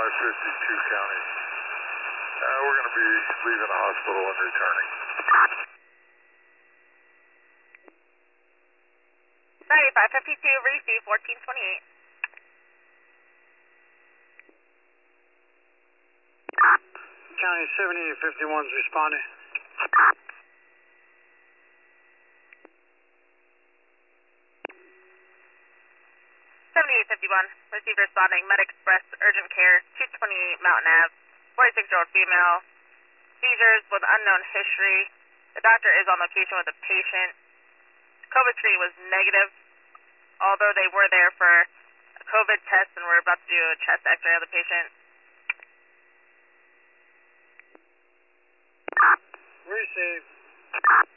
552 County. We're going to be leaving the hospital and returning. 9552, receive 1428. County 7851's responding. 7851, receive responding, Med Express, urgent care, 228 Mountain Ave, 46-year-old female, seizures with unknown history. The doctor is on location with the patient. COVID screen was negative, although they were there for a COVID test and we're about to do a chest x-ray of the patient. Receive.